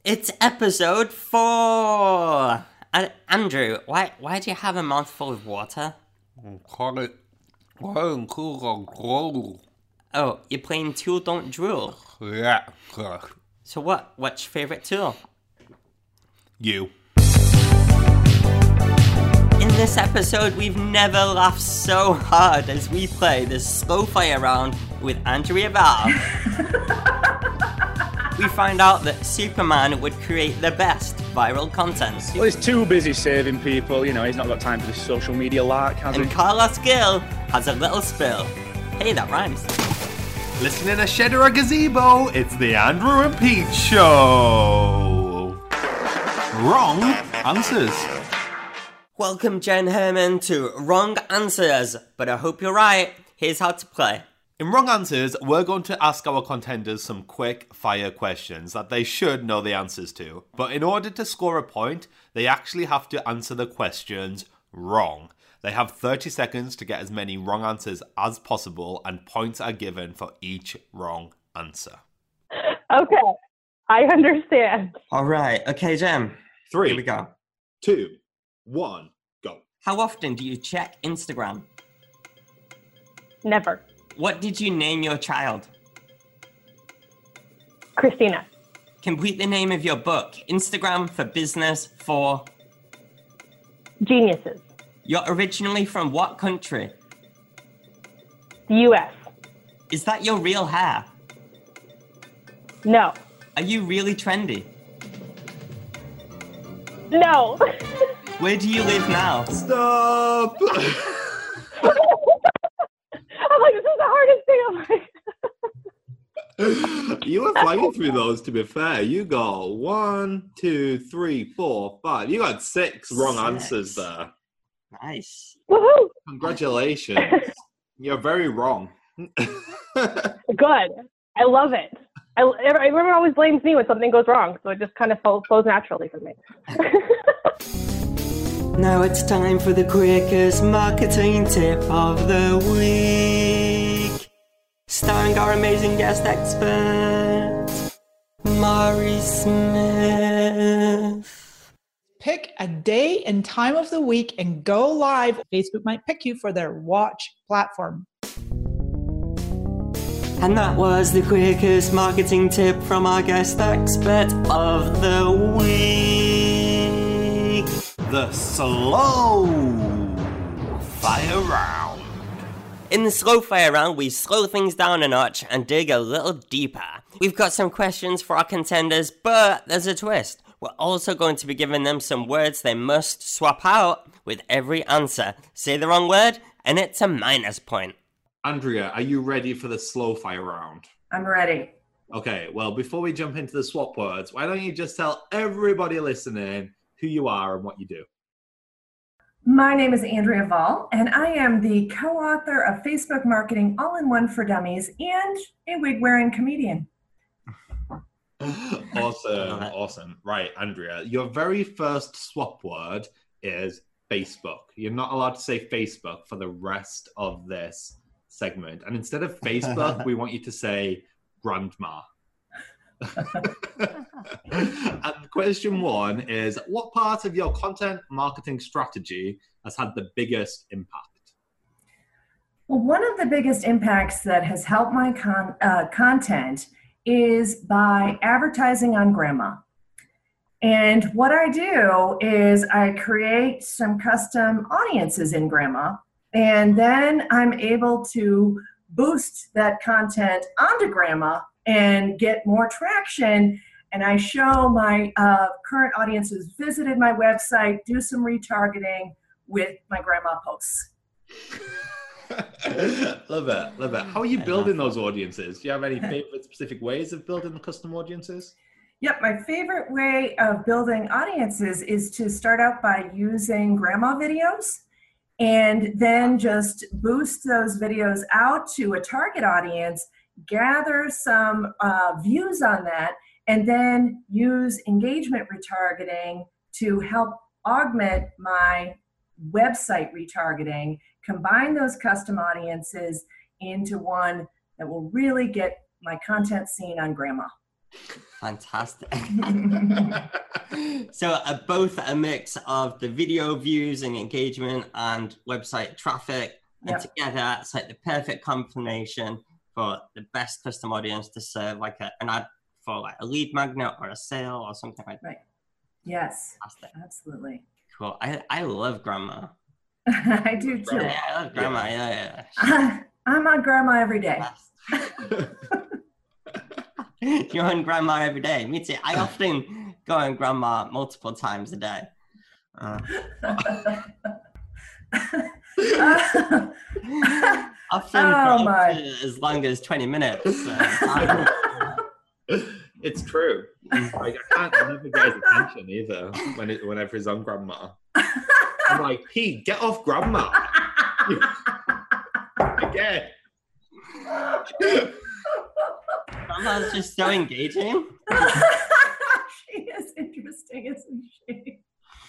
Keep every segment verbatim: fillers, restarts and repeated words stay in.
It's episode four. Uh, Andrew, why why do you have a mouthful of water? Call it. Oh, you're playing Tool Don't Drool. Yeah. So what? What's your favorite tool? You. In this episode, we've never laughed so hard as we play the slow fire round with Andrea Val. We find out that Superman would create the best viral content. Well, he's too busy saving people. You know, he's not got time for this social media lark, has And he? Carlos Gill has a little spill. Hey, that rhymes. Listen in a shed or a gazebo, it's the Andrew and Pete Show. Wrong answers. Welcome, Jen Herman, to Wrong Answers. But I hope you're right. Here's how to play. In Wrong Answers, we're going to ask our contenders some quick fire questions that they should know the answers to. But in order to score a point, they actually have to answer the questions wrong. They have thirty seconds to get as many wrong answers as possible, and points are given for each wrong answer. Okay, I understand. All right. Okay, Jen. Three, Here we go. two, one, go. How often do you check Instagram? Never. What did you name your child? Christina. Complete the name of your book. Instagram for business for... Geniuses. You're originally from what country? The U S. Is that your real hair? No. Are you really trendy? No. Where do you live now? Stop! I'm like, this is the hardest thing. I'm like... You were flying through those, to be fair. You got one, two, three, four, five. You got six wrong Six. answers there. Nice. Woohoo! Congratulations. You're very wrong. Good. I love it. I, everyone always blames me when something goes wrong, so it just kind of flows, flows naturally for me. Now it's time for the quickest marketing tip of the week. Starring our amazing guest expert, Mari Smith. Pick a day and time of the week and go live. Facebook might pick you for their watch platform. And that was the quickest marketing tip from our guest expert of the week. The slow fire round. In the slow fire round, we slow things down a notch and dig a little deeper. We've got some questions for our contenders, but there's a twist. We're also going to be giving them some words they must swap out with every answer. Say the wrong word, and it's a minus point. Andrea, are you ready for the slow fire round? I'm ready. Okay, well, before we jump into the swap words, why don't you just tell everybody listening who you are and what you do? My name is Andrea Val, and I am the co-author of Facebook Marketing All-in-One for Dummies and a wig-wearing comedian. Awesome, awesome. Right, Andrea, your very first swap word is Facebook. You're not allowed to say Facebook for the rest of this segment. And instead of Facebook, we want you to say grandma. And question one is, what part of your content marketing strategy has had the biggest impact? Well, one of the biggest impacts that has helped my con- uh, content is by advertising on Grandma. And what I do is I create some custom audiences in Grandma, and then I'm able to boost that content onto Grandma and get more traction. And I show my uh, current audiences visited my website, do some retargeting with my Grandma posts. Love it, love it. How are you building those audiences? Do you have any favorite specific ways of building the custom audiences? Yep, my favorite way of building audiences is to start out by using grandma videos and then just boost those videos out to a target audience, gather some uh, views on that, and then use engagement retargeting to help augment my website retargeting, combine those custom audiences into one that will really get my content seen on Grandma. Fantastic. So uh, both a mix of the video views and engagement and website traffic, and Yep. together it's like the perfect combination for the best custom audience to serve like a, an ad for like a lead magnet or a sale or something like that. Right. Yes, Fantastic. absolutely. Cool. I, I love grandma. I do too. Yeah, I love grandma. Yeah, yeah. I'm on grandma every day. Best. You're on grandma every day. Me too. I often go on grandma multiple times a day. Uh, often Oh, for my. up to as long as twenty minutes. Uh, It's true. Like, I can't I never get his attention either when it, whenever he's on grandma. I'm like, Pete, get off grandma. Again. grandma's just so engaging. She is interesting, isn't she?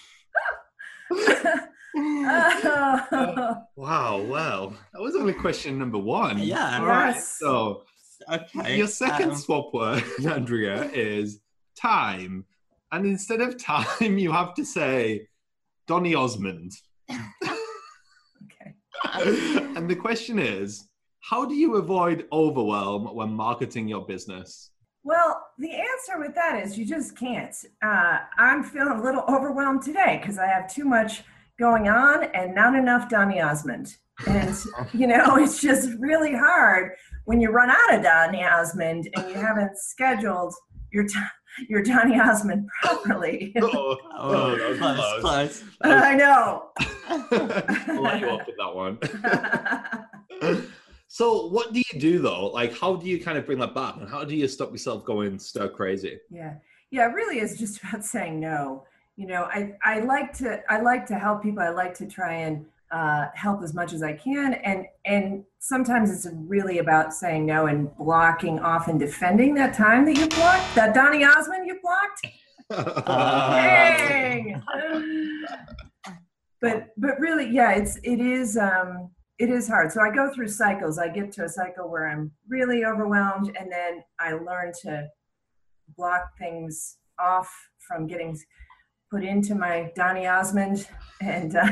Oh, Wow, well, that was only question number one. Yeah. All right. Yes. So Okay. your second um, swap word, Andrea, is time. And instead of time, you have to say Donny Osmond. okay. And the question is, how do you avoid overwhelm when marketing your business? Well, the answer with that is you just can't. Uh, I'm feeling a little overwhelmed today because I have too much going on and not enough Donny Osmond. And, you know, it's just really hard when you run out of Donny Osmond and you haven't scheduled your t- your Donny Osmond properly. Oh, Oh, that was close, close. close. I know. I'll let you off with that one. So what do you do though? Like, how do you kind of bring that back? And how do you stop yourself going stir crazy? Yeah. Yeah, it really is just about saying no. You know, I, I like to I like to help people. I like to try and uh, help as much as I can. And and sometimes it's really about saying no and blocking off and defending that time that you blocked, that Donny Osmond you blocked. Dang. But but really, yeah, it's it is um it is hard. So I go through cycles. I get to a cycle where I'm really overwhelmed, and then I learn to block things off from getting put into my Donny Osmond, and uh,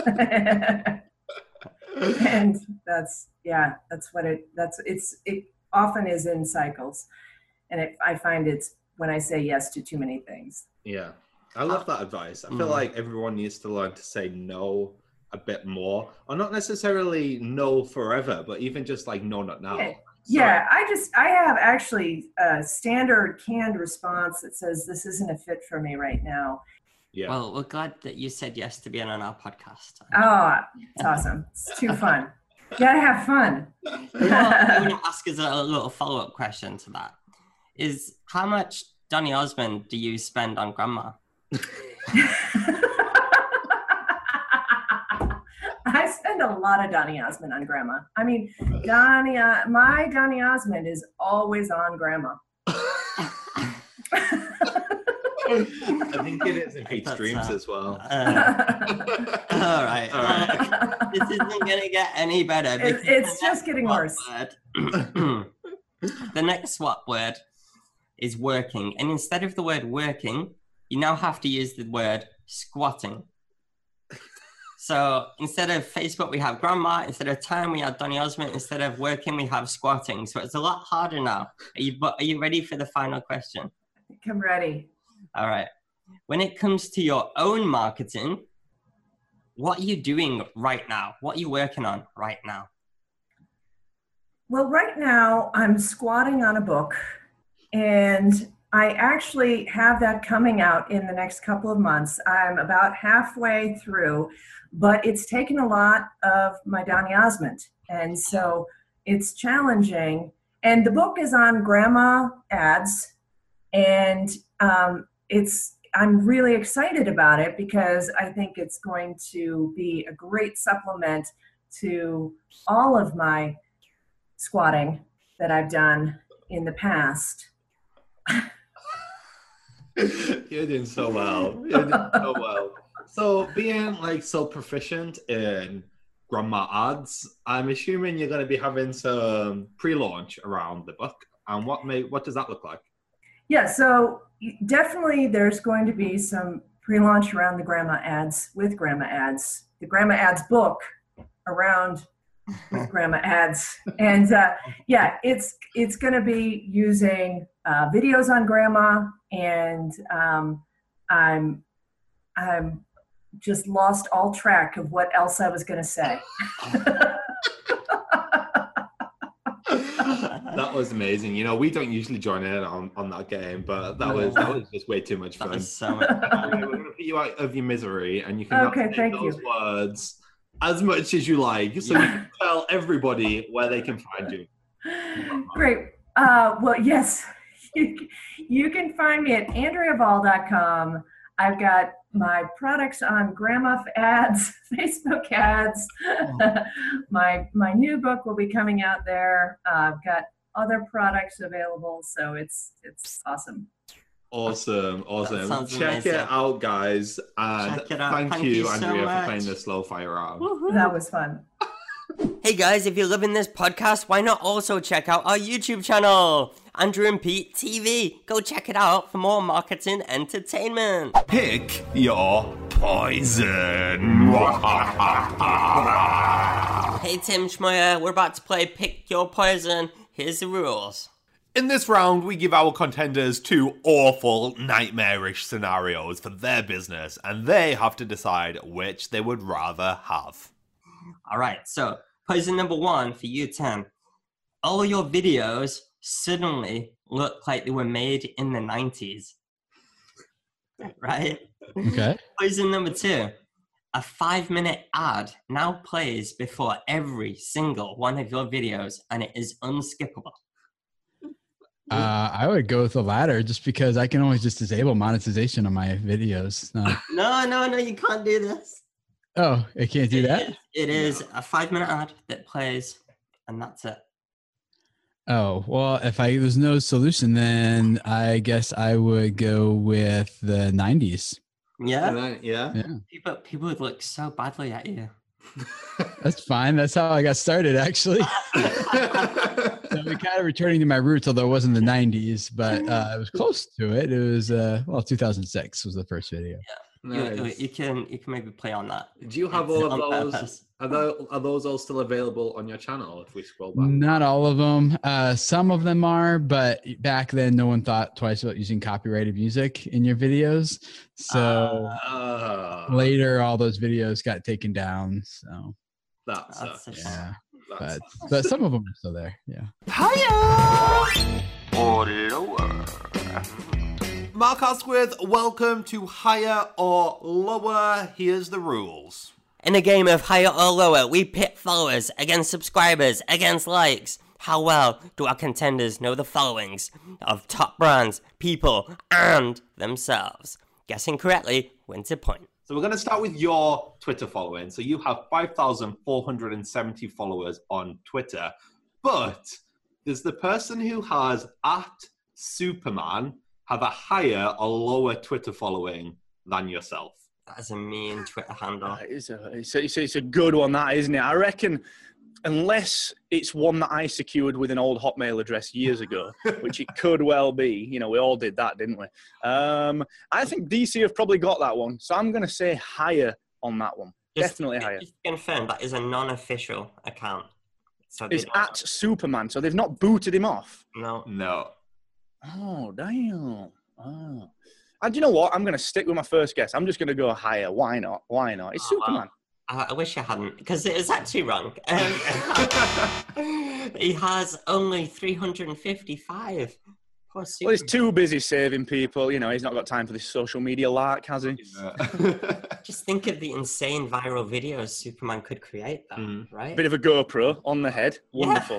and that's yeah, that's what it that's it's it often is in cycles, and it, I find it's when I say yes to too many things. Yeah, I love that advice. I feel Mm. like everyone needs to learn to say no a bit more, or not necessarily no forever, but even just like no, not now. Yeah. So- Yeah, I just I have actually a standard canned response that says this isn't a fit for me right now. yeah. Well, we're glad that you said yes to being on our podcast. Oh, it's awesome. It's too fun. You gotta have fun. What I want to ask as a little follow-up question to that is, how much Donny Osmond do you spend on grandma? I spend a lot of Donny Osmond on grandma. I mean, Donny, uh, my Donny Osmond is always on grandma. I think it is in Pete's That's, dreams uh, as well. Uh, all right. All right. This isn't going to get any better. It's- because it's the just next getting swap worse. word- the next swap word is working. And instead of the word working, you now have to use the word squatting. So instead of Facebook, we have grandma. Instead of time, we have Donny Osmond. Instead of working, we have squatting. So it's a lot harder now. Are you, are you ready for the final question? Come ready. All right. When it comes to your own marketing, what are you doing right now? What are you working on right now? Well, right now I'm squatting on a book, and I actually have that coming out in the next couple of months. I'm about halfway through, but it's taken a lot of my Donny Osmond, and so it's challenging. And the book is on grandma ads, and um, it's I'm really excited about it because I think it's going to be a great supplement to all of my squatting that I've done in the past. You're doing so well. You're doing so well. So being like so proficient in grandma ads, I'm assuming you're going to be having some pre-launch around the book. And what may what does that look like? Yeah, so definitely there's going to be some pre-launch around the Grandma Ads with Grandma Ads, the Grandma Ads book around with Grandma Ads. And uh, yeah, it's it's going to be using uh, videos on Grandma, and um, I'm I'm just lost all track of what else I was going to say. That was amazing. You know, we don't usually join in on, on that game, but that was that was just way too much fun. That was so much fun. We're going to put you out of your misery, and you can Okay, say thank those you. words as much as you like, so you can tell everybody where they can find you. Great. Uh, well, yes, you, you can find me at andrea vall dot com. I've got my products on Grandma Ads, Facebook ads. my my new book will be coming out there. Uh, I've got other products available, so it's it's awesome. Awesome, awesome. sounds Check amazing. it out, guys. And Check it out. thank, Thank you, you so Andrea, much. for playing the slow fire round. That was fun. Hey guys, if you're loving this podcast, why not also check out our YouTube channel, Andrew and Pete T V. Go check it out for more marketing entertainment. Pick your poison. Hey Tim Schmoyer, we're about to play Pick Your Poison. Here's the rules. In this round, we give our contenders two awful, nightmarish scenarios for their business, and they have to decide which they would rather have. All right, so poison number one for you, Tim. All your videos suddenly look like they were made in the nineties. Right? Okay. Poison number two. A five-minute ad now plays before every single one of your videos, and it is unskippable. Uh, I would go with the latter just because I can always just disable monetization on my videos. No. No, no, no, you can't do this. Oh, I can't do It that? is- It is a five-minute ad that plays, and that's it. Oh, well, if I there's no solution, then I guess I would go with the nineties. Yeah? Yeah. Yeah, People, people would look so badly at you. that's fine. That's how I got started, actually. So we kind of returning to my roots, although it wasn't the nineties, but uh, it was close to it. It was, uh, well, two thousand six was the first video. You, you, you can you can maybe play on that. Do you have It's all of on those? purpose. Are those, are those all still available on your channel if we scroll back? Not all of them. Uh, some of them are, but back then no one thought twice about using copyrighted music in your videos. So Uh, later, all those videos got taken down. So that That's sucks. a shame. yeah, That but sucks. but some of them are still there. Yeah. Higher or lower? Mark Asquith, welcome to Higher or Lower. Here's the rules. In a game of higher or lower, we pit followers against subscribers against likes. How well do our contenders know the followings of top brands, people, and themselves? Guessing correctly wins a point. So we're going to start with your Twitter following. So you have five thousand four hundred seventy followers on Twitter, but does the person who has at Superman have a higher or lower Twitter following than yourself? That is a mean Twitter handle. Uh, It's a, it's, a, it's, a, it's a good one, that, isn't it? I reckon, unless it's one that I secured with an old Hotmail address years ago, which it could well be. You know, we all did that, didn't we? Um, I think D C have probably got that one, so I'm going to say higher on that one. Just- Definitely higher. Just to confirm, that is a non-official account. So they It's don't- at Superman, so they've not booted him off. No. No. Oh, damn. Oh. And you know what? I'm going to stick with my first guess. I'm just going to go higher. Why not? Why not? It's Oh, wow. Superman. I, I wish I hadn't, because it is actually wrong. Um, he has only three hundred fifty-five. Poor Well, Superman. he's too busy saving people. You know, he's not got time for this social media lark, has he? Just think of the insane viral videos Superman could create, though, Mm. right? Bit of a GoPro on the head. Yeah. Wonderful.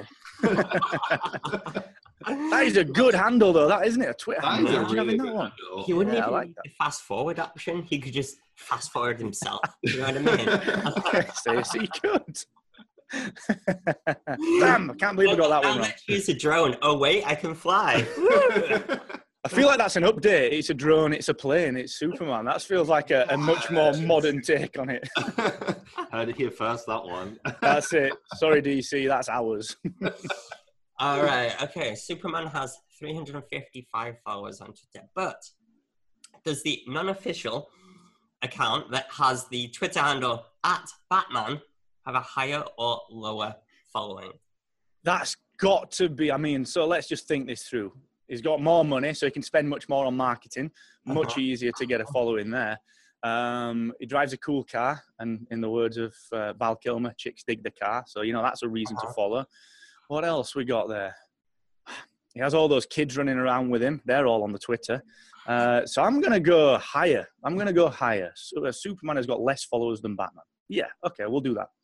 That is a good handle, though. That isn't it? A Twitter That handle. is a Imagine really having good that one. handle. He wouldn't Yeah, I even like need the fast forward option. He could just fast forward himself. You know what I mean? Yes, yes, he could. Damn, I can't believe I got that Now one wrong. let's use a drone. Oh wait, I can fly. Woo! I feel like that's an update. It's a drone, it's a plane, it's Superman. That feels like a, a much more modern take on it. Heard it here first, that one. That's it. Sorry, D C, that's ours. All right. Okay. Superman has three hundred fifty-five followers on Twitter. But does the non-official account that has the Twitter handle at Batman have a higher or lower following? That's got to be, I mean, so let's just think this through. He's got more money, so he can spend much more on marketing. Much uh-huh. easier to get a following there. Um, he drives a cool car, and in the words of uh, Val Kilmer, chicks dig the car. So, you know, that's a reason uh-huh. to follow. What else we got there? He has all those kids running around with him. They're all on the Twitter. Uh, so I'm going to go higher. I'm going to go higher. So, uh, Superman has got less followers than Batman. Yeah, okay, we'll do that.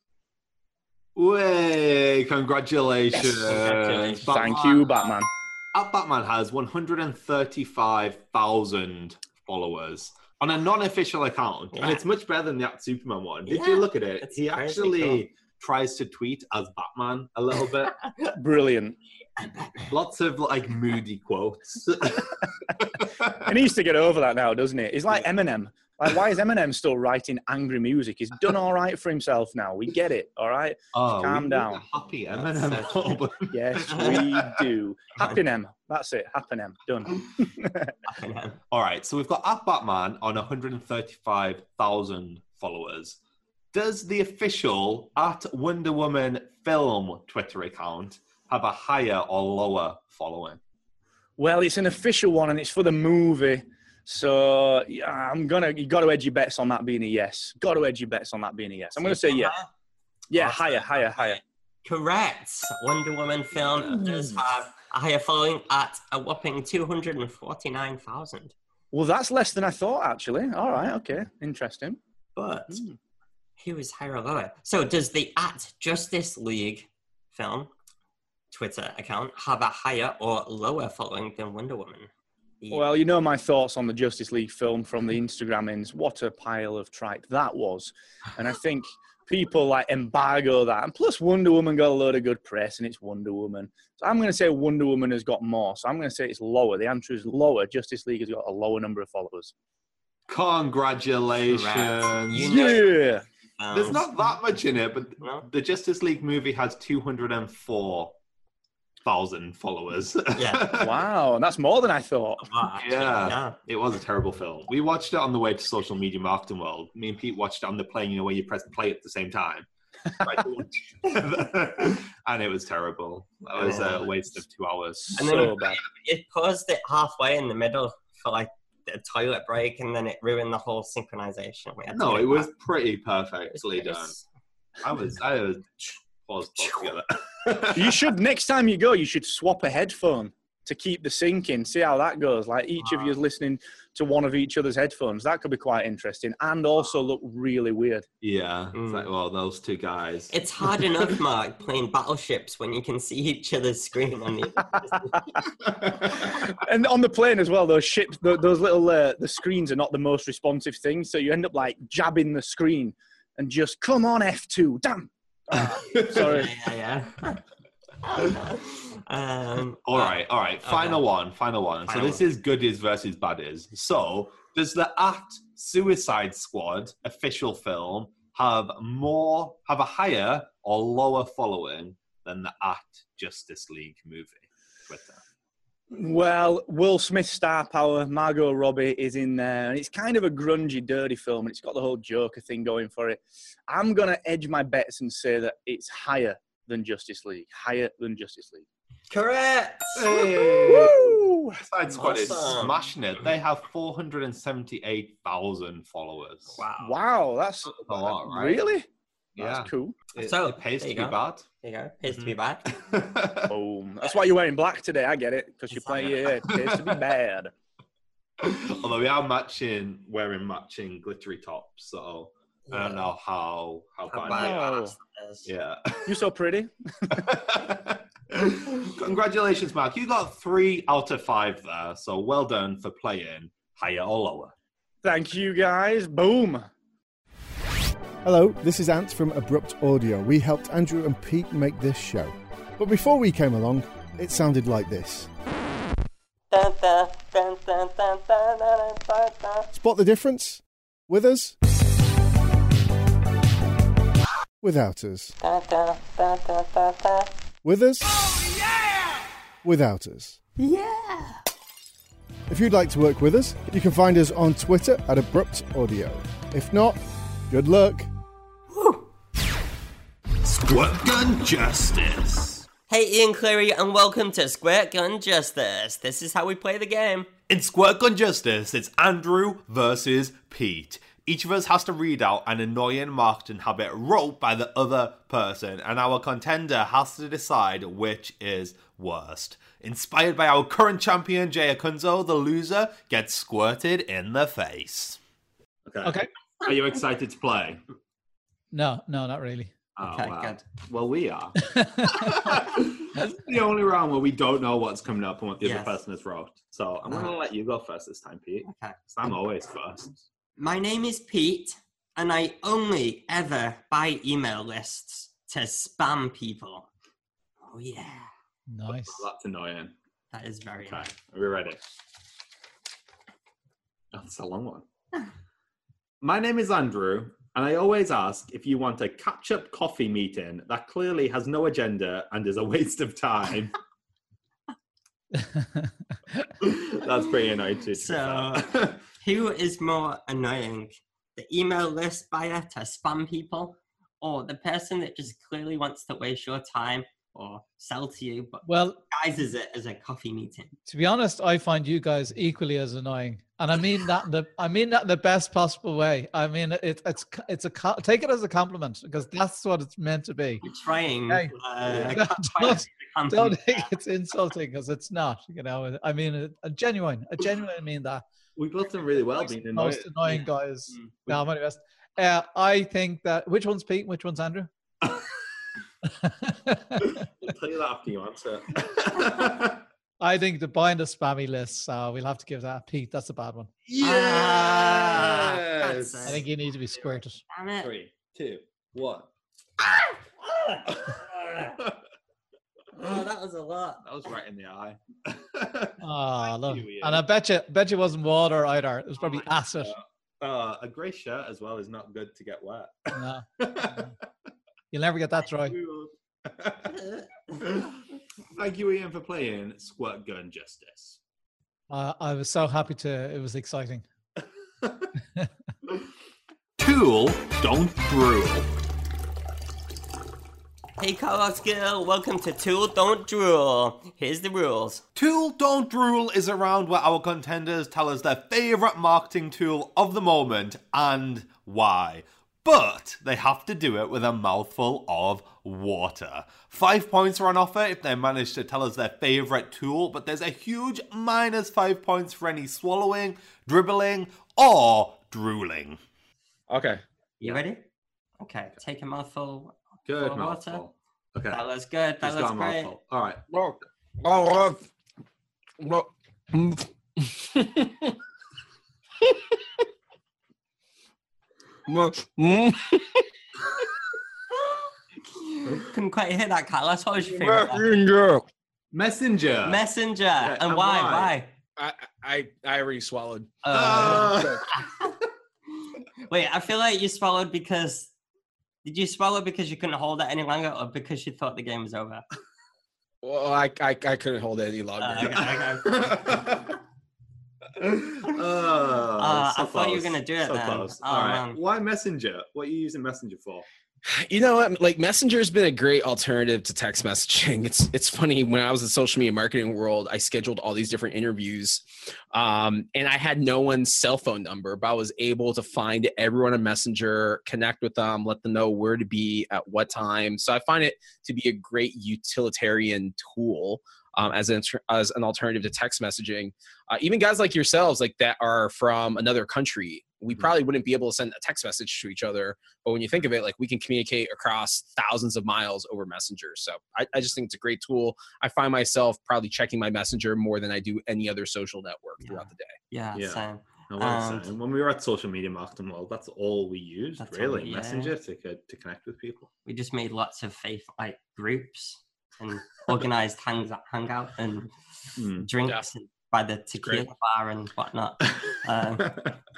Way, congratulations. Yes. Congratulations. Thank you, Batman. At Batman has one hundred thirty-five thousand followers on a non-official account. Yeah. And it's much better than that Superman one. Did yeah. you look at it? It's he actually cool. tries to tweet as Batman a little bit. Brilliant. Lots of like moody quotes. He needs to get over that now, doesn't he? He's like Eminem. Like, why is Eminem still writing angry music? He's done all right for himself now. We get it, all right? Oh, calm down. Happy Eminem album. Yes, we do. Happy Nem. That's it. Happy Nem. Done. All right, so we've got at Batman on one hundred thirty-five thousand followers. Does the official at Wonder Woman film Twitter account have a higher or lower following? Well, it's an official one, and it's for the movie. So yeah, I'm gonna. You got to edge your bets on that being a yes. Got to edge your bets on that being a yes. I'm gonna say yeah. Yeah, higher, higher, higher. Correct. Wonder Woman film does have a higher following at a whopping two hundred forty-nine thousand. Well, that's less than I thought, actually. All right, okay, interesting. But mm. who is higher or lower? So does the at Justice League film Twitter account have a higher or lower following than Wonder Woman? Well, you know my thoughts on the Justice League film from the Instagram ins. What a pile of tripe that was. And I think people like embargo that. And plus Wonder Woman got a load of good press, and it's Wonder Woman. So I'm going to say Wonder Woman has got more. So I'm going to say it's lower. The answer is lower. Justice League has got a lower number of followers. Congratulations. You know, yeah. Um, There's not that much in it, but no? the Justice League movie has two hundred four thousand followers. Yeah. Wow, that's more than I thought. Wow, yeah, yeah, it was a terrible film. We watched it on the way to Social Media Marketing World. Me and Pete watched it on the plane, you know, where you press play at the same time. And it was terrible. That was a waste of two hours. And so then bad. It paused it halfway in the middle for like a toilet break, and then it ruined the whole synchronization. We had no, it back. was pretty perfectly It was- done. I was, I was paused together. You should, next time you go, you should swap a headphone to keep the sync in. See how that goes. Like each wow. of you is listening to one of each other's headphones. That could be quite interesting and also look really weird. Yeah. Mm. It's like, well, those two guys. It's hard enough, Mark, playing battleships when you can see each other's screen on the And on the plane as well, those ships, those little, uh, the screens are not the most responsive things. So you end up like jabbing the screen and just, come on, F two, damn. Uh, sorry. Yeah, yeah, yeah. um, all right, all right. Final okay. one, final one. Final so this one. is goodies versus baddies. So does the at Suicide Squad official film have more, have a higher or lower following than the at Justice League movie Twitter? Well, Will Smith star power, Margot Robbie is in there, and it's kind of a grungy, dirty film, and it's got the whole Joker thing going for it. I'm going to edge my bets and say that it's higher than Justice League. Higher than Justice League. Correct! Hey. Woo! Suicide Squad is smashing it. They have four hundred seventy-eight thousand followers. Wow. Wow, that's a lot, right? Really? Yeah. That's cool. It, so, it pays to be go. bad. There you go. Pays mm-hmm. to be bad. Boom. That's why you're wearing black today. I get it. Because you play, yeah, it pays to be bad. Although we are matching, wearing matching glittery tops, so yeah. I don't know how how, how bad, bad it is. Yeah. You're so pretty. Congratulations, Mark. You got three out of five there, so well done for playing higher or lower. Thank you, guys. Boom. Hello, this is Ant from Abrupt Audio. We helped Andrew and Pete make this show. But before we came along, it sounded like this. Spot the difference? With us? Without us? With us? Oh, yeah! Without us? Yeah! If you'd like to work with us, you can find us on Twitter at Abrupt Audio. If not, good luck. Squirt Gun Justice. Hey, Ian Cleary, and welcome to Squirt Gun Justice. This is how we play the game. In Squirt Gun Justice, it's Andrew versus Pete. Each of us has to read out an annoying marketing habit wrote by the other person, and our contender has to decide which is worst. Inspired by our current champion, Jay Akunzo, the loser gets squirted in the face. Okay. Okay. Are you excited to play? No, no, not really. Oh, Okay, wow. good. Well, we are. This is the only round where we don't know what's coming up and what the Yes. other person has wrote. So I'm going to Uh-huh. let you go first this time, Pete. Okay. 'Cause I'm always first. My name is Pete, and I only ever buy email lists to spam people. Oh, yeah. Nice. Oh, that's annoying. That is very Okay, nice. are we ready? Oh, that's a long one. My name is Andrew, and I always ask if you want a catch-up coffee meeting that clearly has no agenda and is a waste of time. That's pretty annoying too. So, who is more annoying? The email list buyer to spam people, or the person that just clearly wants to waste your time or sell to you, but Well, disguises it as a coffee meeting? to be honest, I find you guys equally as annoying, and I mean that in the I mean that in the best possible way. I mean it, it's it's a co- take it as a compliment because that's what it's meant to be. You're trying. Hey, uh, I don't- can't quite don't- see the Don't compliment think there. it's insulting because it's not. You know, I mean a, a genuine, a genuine. I mean that. We both done really well being annoyed. Most annoying Yeah. guys. Mm. No, I'm only best. Uh, I think that which one's Pete? And which one's Andrew? I'll tell you that after you answer. I think the buying the spammy list. So we'll have to give that Pete. That's a bad one. Ah, Yes. that's I think you need to be squirted. Damn it. Three, two, one. Oh, that was a lot. That was right in the eye. Oh, look. you, Ian. And I bet you, bet you wasn't water either. It was probably Oh my acid. Uh, a grey shirt as well is not good to get wet. No, you'll never get that dry. Thank you, Ian, for playing Squirt Gun Justice. Uh, I was so happy to. It was exciting. Tool, don't drool. Hey, Carlos Gill, welcome to Tool Don't Drool. Here's the rules. Tool Don't Drool is a round where our contenders tell us their favourite marketing tool of the moment and why. But they have to do it with a mouthful of water. Five points are on offer if they manage to tell us their favourite tool, but there's a huge minus five points for any swallowing, dribbling, or drooling. Okay. You ready? Okay, take a mouthful. Good Full of water? mouthful. Okay. That was good. That He's was got a great. mouthful. All right. Couldn't quite hear that, Carlos. What was your favorite one? Messenger. Messenger. Yeah, and and why? why? Why? I, I, I already swallowed. Uh, Ah. Wait, I feel like you swallowed because. Did you swallow because you couldn't hold it any longer, or because you thought the game was over? Well, I, I, I couldn't hold it any longer. Uh, okay, okay. Oh, Uh, so I thought you were close. gonna do it So then. close. Oh, All right. man. Why Messenger? What are you using Messenger for? You know what? Like Messenger's been a great alternative to text messaging. It's it's funny, when I was in the social media marketing world, I scheduled all these different interviews, um, and I had no one's cell phone number, but I was able to find everyone on Messenger, connect with them, let them know where to be at what time. So I find it to be a great utilitarian tool. Um, as an as an alternative to text messaging, uh, even guys like yourselves, like that are from another country, we probably wouldn't be able to send a text message to each other. But when you think of it, like we can communicate across thousands of miles over Messenger. So I, I just think it's a great tool. I find myself probably checking my Messenger more than I do any other social network Yeah. throughout the day. Yeah, Yeah. same. I was And- saying, when we were at social media marketing world, that's all we used, That's all really. we- yeah. Messenger to co- to connect with people. We just made lots of faith like groups and organized hangs hangout and Hmm. drinks by the tequila bar and whatnot. Um,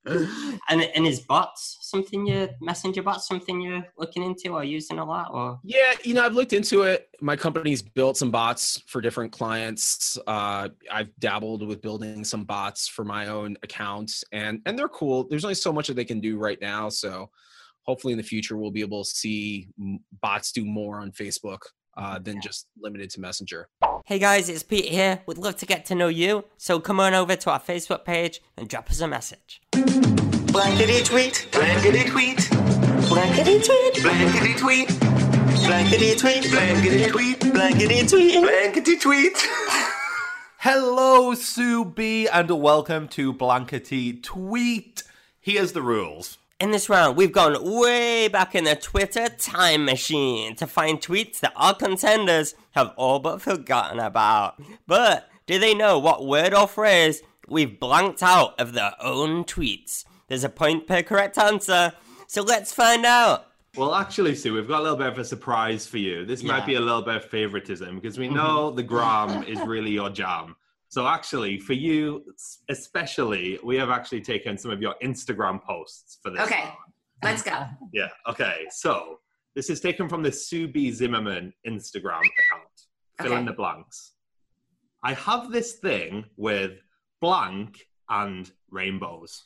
and and is bots something you messenger bots something you're looking into or using a lot? Or yeah, you know, I've looked into it. My company's built some bots for different clients. Uh, I've dabbled with building some bots for my own accounts, and and they're cool. There's only so much that they can do right now, so hopefully in the future we'll be able to see bots do more on Facebook uh, than just limited to Messenger. Hey guys, it's Pete here. We'd love to get to know you, so come on over to our Facebook page and drop us a message. Blankety tweet, blankety tweet, blankety tweet, blankety tweet, blankety tweet, blankety tweet, blankety tweet, blankety tweet. Hello, Sue B, and welcome to Blankety Tweet. Here's the rules. In this round, we've gone way back in the Twitter time machine to find tweets that our contenders have all but forgotten about. But do they know what word or phrase we've blanked out of their own tweets? There's a point per correct answer, so let's find out. Well, actually, Sue, we've got a little bit of a surprise for you. This Yeah. might be a little bit of favoritism because we know the gram is really your jam. So actually, for you especially, we have actually taken some of your Instagram posts for this. Okay, let's go. Yeah, okay. So this is taken from the Sue B. Zimmerman Instagram account. Fill Okay. in the blanks. I have this thing with blank and rainbows.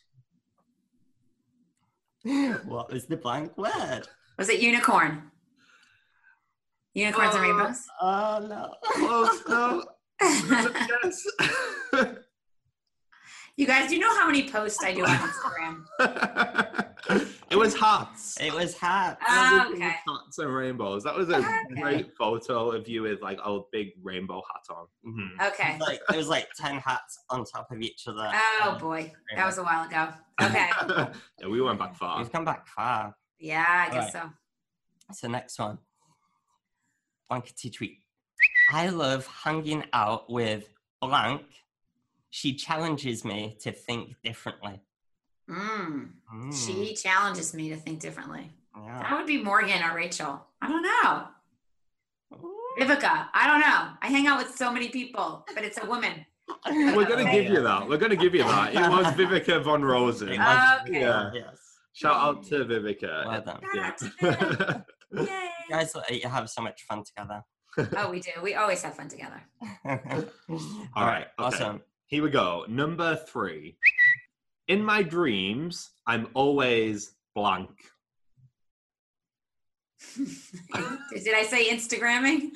What was the blank word? Was it unicorn? Unicorns and Uh, rainbows? Oh, no. Close, no. Yes. You guys, do you know how many posts I do on Instagram? It was hats. It was hats. Oh, okay. Hats and rainbows. That was a Okay. great photo of you with like a big rainbow hat on. Mhm. Okay. It was like, there was like ten hats on top of each other. Oh boy, that was a while ago. Okay. Yeah, we went back far. We've come back far. Yeah, I guess Right. so. So next one. Blankety tweet. I love hanging out with blank. She challenges me to think differently. Mm. Mm, She challenges me to think differently. yeah. That would be Morgan or Rachel. I don't know. Vivica. I don't know. I hang out with so many people, but it's a woman. We're gonna give you that. We're gonna give you that. It was Vivica von Rosen. It was- Okay. Yeah. Yes. Shout out to Vivica. Well done. Yeah. Yay. You guys you have so much fun together. Oh, we do. We always have fun together. All right, okay. Awesome. Here we go. Number three. In my dreams, I'm always blank. Did I say Instagramming?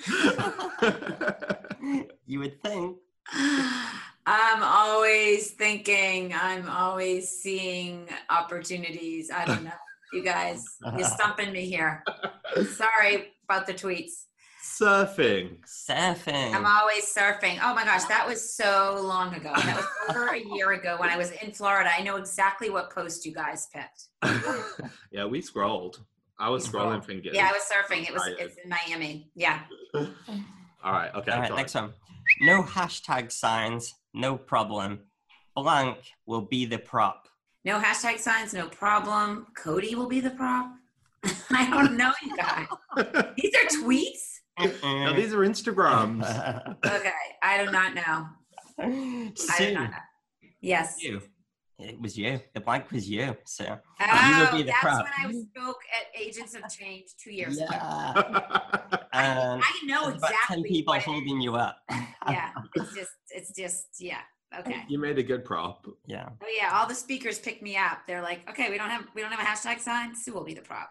You would think. I'm always thinking, I'm always seeing opportunities. I don't know. You guys, you're stumping me here. Sorry about the tweets. Surfing. Surfing. I'm always surfing. Oh my gosh, that was so long ago. That was over a year ago when I was in Florida. I know exactly what post you guys picked. Yeah, we scrolled. I was scrolling fingers. Yeah, I was surfing. It was Tired. it's in Miami. Yeah. All right, okay. All right, go next on. one. No hashtag signs, no problem. Blank will be the prop. No hashtag signs, no problem. Cody will be the prop. I don't know, you guys. These are tweets? No, these are Instagrams. Okay, I do not know. I do Sue, not know. Yes. you. It was you. The blank was you. So you Oh, would be the that's prop. when I spoke at Agents of Change two years ago. Yeah. And I know there's about ten exactly people what it holding you up. Yeah, it's just, it's just, yeah. Okay. You made a good prop. Yeah. Oh yeah, all the speakers pick me up. They're like, okay, we don't have, we don't have a hashtag sign. Sue will be the prop.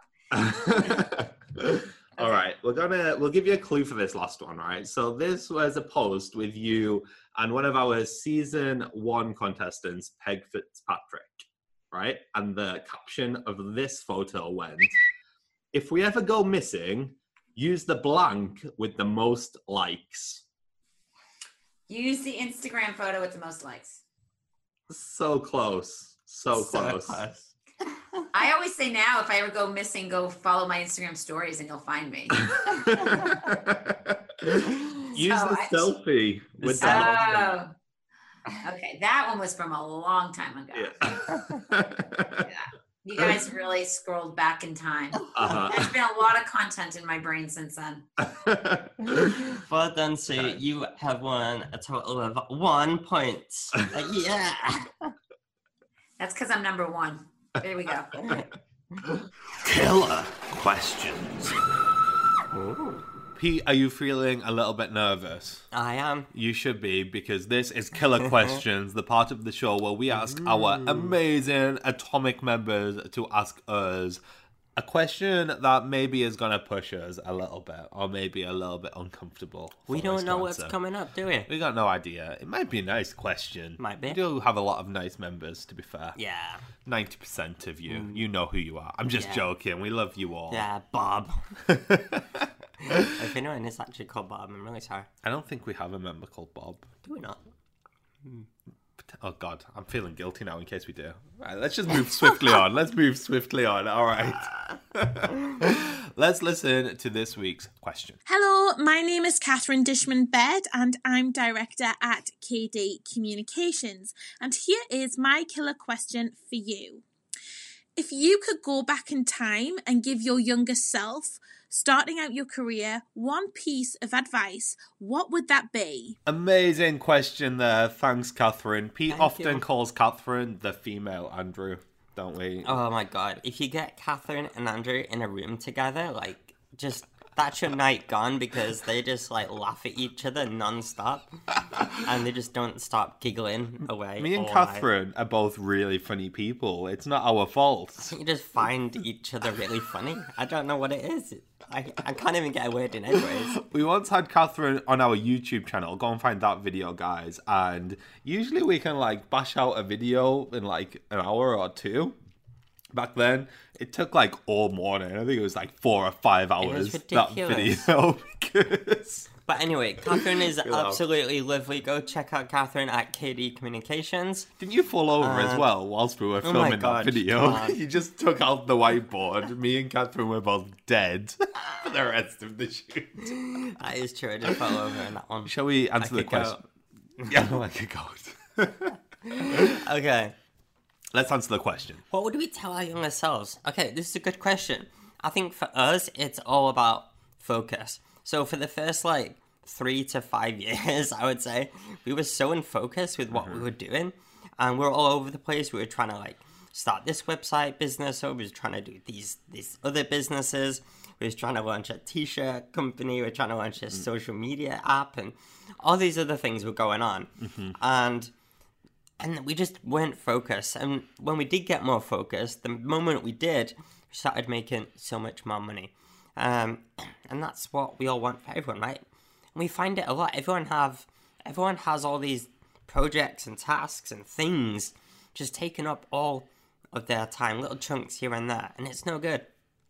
All right, we're gonna we'll give you a clue for this last one, right? So this was a post with you and one of our season one contestants, Peg Fitzpatrick, right? And the caption of this photo went, "If we ever go missing, use the blank with the most likes." Use the Instagram photo with the most likes. So close, so, So close. close. I always say now, if I ever go missing, go follow my Instagram stories and you'll find me. Use So the I- selfie with the Oh. Okay, that one was from a long time ago. Yeah. You guys really scrolled back in time. Uh-huh. There's been a lot of content in my brain since then. Well done, Sue. You have won a total of one point. Uh, yeah. That's because I'm number one. There we go. Killer questions. Ooh. Pete, are you feeling a little bit nervous? I am. You should be, because this is Killer Questions, the part of the show where we ask our amazing Atomic members to ask us a question that maybe is going to push us a little bit, or maybe a little bit uncomfortable. We for us don't to know what's answer. coming up, do we? We got no idea. It might be a nice question. Might be. We do have a lot of nice members, to be fair. Yeah. ninety percent of you. You know who you are. I'm just Yeah. joking. We love you all. Yeah, Bob. If anyone is actually called Bob, I'm really sorry. I don't think we have a member called Bob. Do we not? Oh God, I'm feeling guilty now in case we do. Right, let's just move swiftly on. Let's move swiftly on. All right. Let's listen to this week's question. Hello, my name is Catherine Dishman-Baird and I'm director at K D Communications. And here is my killer question for you. If you could go back in time and give your younger self, starting out your career, one piece of advice, what would that be? Amazing question there. Thanks, Catherine. Pete Thank often you. calls Catherine the female Andrew, don't we? Oh my god. If you get Catherine and Andrew in a room together, like, just, that's your night gone, because they just, like, laugh at each other non-stop. And they just don't stop giggling away. Me and all night. Catherine are both really funny people. It's not our fault. You just find each other really funny. I don't know what it is. I, I can't even get a word in edgeways. We once had Catherine on our YouTube channel. Go and find that video, guys. And usually we can like bash out a video in like an hour or two. Back then, it took like all morning. I think it was like four or five hours. That ridiculous. video because. But anyway, Catherine is Good luck. absolutely lovely. Go check out Catherine at K D Communications. Didn't you fall over as Uh, well whilst we were oh my filming God, that video? God. You just took out the whiteboard. Me and Catherine were both dead for the rest of the shoot. That is true. I just fell over in that one. Shall we answer the Like a goat. question? Yeah, like a goat. Okay. Let's answer the question. What would we tell our younger selves? Okay, this is a good question. I think for us, it's all about focus. So for the first like three to five years, I would say, we were so in focus with what we were doing, and we were all over the place. We were trying to like start this website business, or we were trying to do these these other businesses. We were trying to launch a t-shirt company. We were trying to launch a social media app, and all these other things were going on. Mm-hmm. And and we just weren't focused. And when we did get more focused, the moment we did, we started making so much more money. Um, and that's what we all want for everyone, right? And we find it a lot. Everyone have, everyone has all these projects and tasks and things just taking up all of their time, little chunks here and there, and it's no good.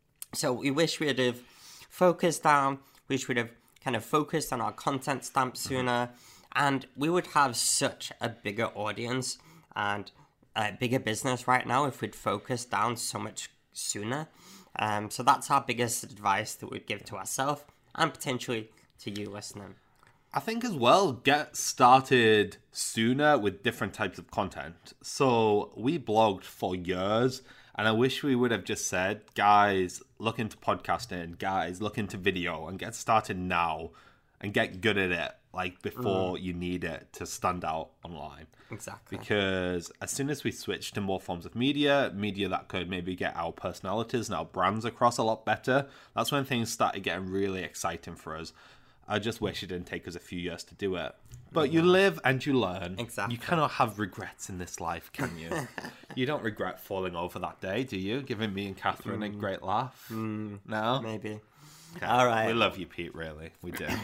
So we wish we'd have focused down, wish we'd have kind of focused on our content stamp sooner, and we would have such a bigger audience and a bigger business right now if we'd focused down so much sooner. Um, so that's our biggest advice that we'd give to ourselves and potentially to you listening. I think as well, get started sooner with different types of content. So we blogged for years, and I wish we would have just said, guys, look into podcasting, guys, look into video, and get started now and get good at it, like before Mm. you need it to stand out online. Exactly. Because as soon as we switch to more forms of media, media that could maybe get our personalities and our brands across a lot better, that's when things started getting really exciting for us. I just wish it didn't take us a few years to do it. But you live and you learn. Exactly. You cannot have regrets in this life, can you? You don't regret falling over that day, do you? Giving me and Catherine a Mm. great laugh? Mm. No? Maybe. Okay. All right. We love you, Pete, really. We do.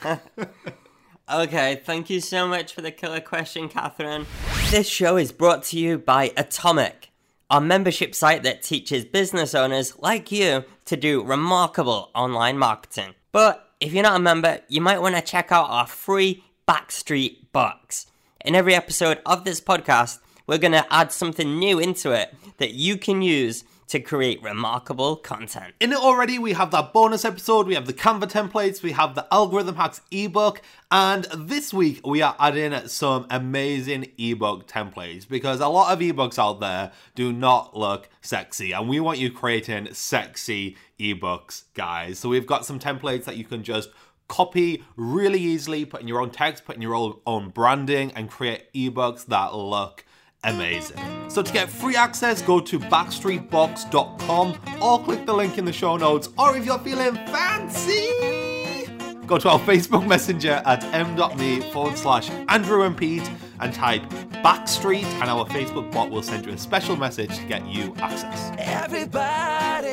Okay, thank you so much for the killer question, Catherine. This show is brought to you by Atomic, our membership site that teaches business owners like you to do remarkable online marketing. But if you're not a member, you might want to check out our free Backstreet box. In every episode of this podcast, we're going to add something new into it that you can use to create remarkable content. In it already, we have that bonus episode, we have the Canva templates, we have the Algorithm Hacks ebook, and this week we are adding some amazing ebook templates because a lot of ebooks out there do not look sexy, and we want you creating sexy ebooks, guys. So we've got some templates that you can just copy really easily, put in your own text, put in your own, own branding, and create ebooks that look amazing. So to get free access, go to backstreet box dot com or click the link in the show notes, or if you're feeling fancy, go to our Facebook Messenger at m.me forward slash Andrew and Pete and type Backstreet, and our Facebook bot will send you a special message to get you access. Everybody,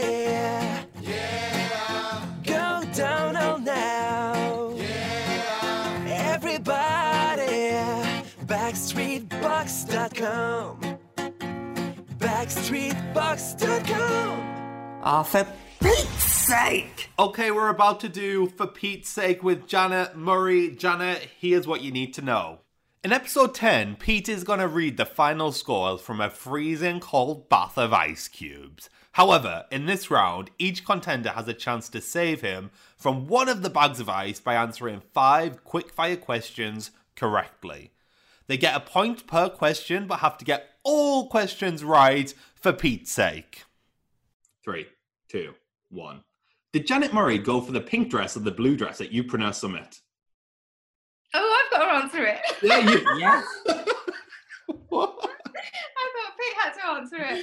yeah, go down on now. Yeah, everybody, backstreet box dot com. backstreet box dot com. Oh, for Pete's sake! Okay, we're about to do For Pete's Sake with Janet Murray. Janet, here's what you need to know. In episode ten, Pete is going to read the final scores from a freezing cold bath of ice cubes. However, in this round, each contender has a chance to save him from one of the bags of ice by answering five quickfire questions correctly. They get a point per question, but have to get all questions right for Pete's sake. Three, two, one. Did Janet Murray go for the pink dress or the blue dress at Youpreneur Summit? Oh, I've got to answer it. Yeah, you. Yes. I thought Pete had to answer it.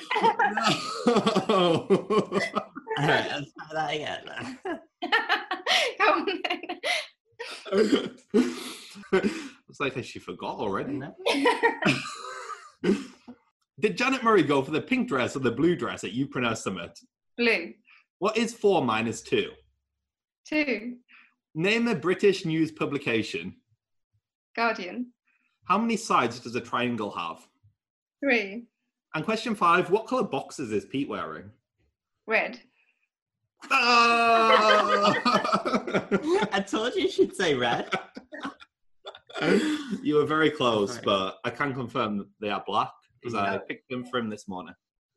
No. Alright, let's try that again. Come on then. It's like she forgot already. Did Janet Murray go for the pink dress or the blue dress at Youpreneur Summit? Blue. What is four minus two? Two. Name a British news publication. Guardian. How many sides does a triangle have? Three. And question five, what colour boxes is Pete wearing? Red. Oh! I told you she'd say red. You were very close, but I can confirm that they are black because yeah. I picked them from this morning.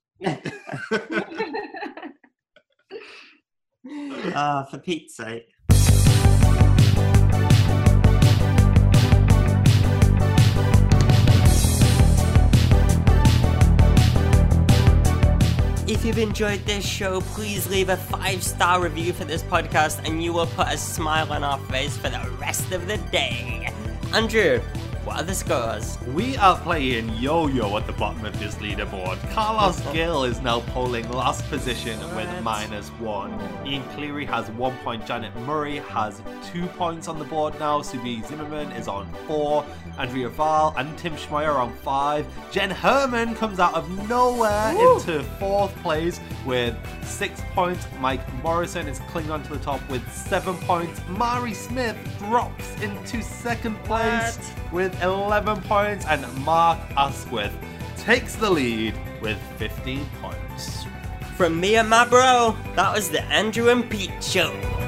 Ah, oh, for Pete's sake. If you've enjoyed this show, please leave a five-star review for this podcast and you will put a smile on our face for the rest of the day. Andrew, what are the scores? We are playing yo-yo at the bottom of this leaderboard. Carlos Gill is now polling last position with minus one. Ian Cleary has one point. Janet Murray has two points on the board now. Subi Zimmerman is on four. Andrea Val and Tim Schmeier on five. Jen Herman comes out of nowhere Woo! into fourth place with six points. Mike Morrison is clinging on to the top with seven points. Mari Smith drops into second place what? with eleven points, and Mark Asquith takes the lead with fifteen points. From me and my bro, that was the Andrew and Pete Show.